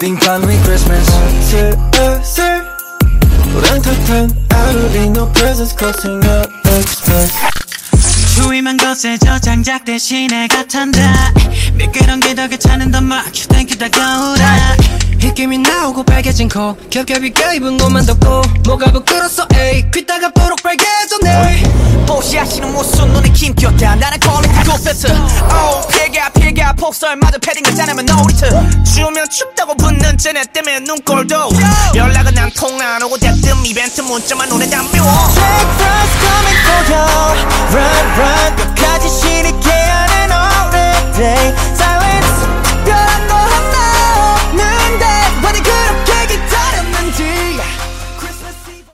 think finally Christmas 슬슬 우렁탕탕 하루리 no presents causing no expense 추위만 거세져 장작 대신에 갓한다 미끄럼 기덕에 차는 더 much Thank you 다가오라 휘김이 나오고 빨개진 코 겹겹이 껴입은 옷만 덮고 뭐가 부끄러서 에이 귀따가 뽀록 빨개졌네 보시하시는 모습 눈에 김겼다 나는 calling good better Oh 피가 폭설마저 패딩을 짜내면 놀이터 추우면 춥다고 붙는 쟤네 때문에 눈꼴도 연락은 안 통화 안 오고 대뜸 이벤트 문자만 눈에 담벼